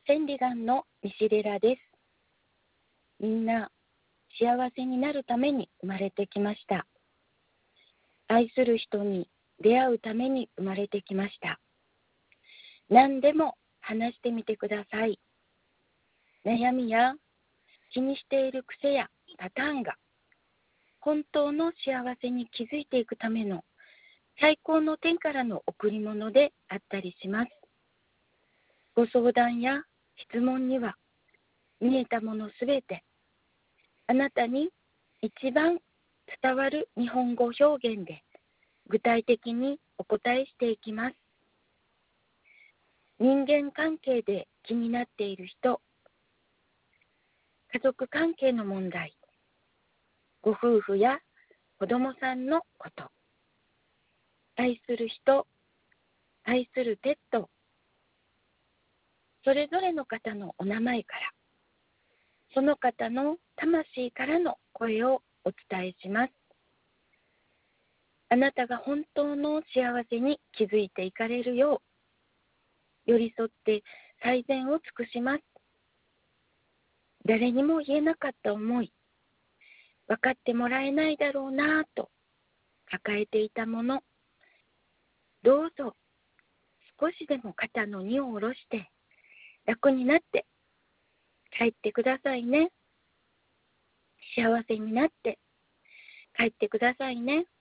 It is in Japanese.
千里眼の西寺です。みんな幸せになるために生まれてきました。愛する人に出会うために生まれてきました。何でも話してみてください。悩みや気にしている癖やパターンが本当の幸せに気づいていくための最高の天からの贈り物であったりします。ご相談や質問には見えたものすべてあなたに一番伝わる日本語表現で具体的にお答えしていきます。人間関係で気になっている人、家族関係の問題、ご夫婦や子供さんのこと、愛する人、愛するペット、それぞれの方のお名前から、その方の魂からの声をお伝えします。あなたが本当の幸せに気づいていかれるよう、寄り添って最善を尽くします。誰にも言えなかった思い、分かってもらえないだろうなぁと抱えていたもの、どうぞ少しでも肩の荷を下ろして楽になって帰ってくださいね。幸せになって帰ってくださいね。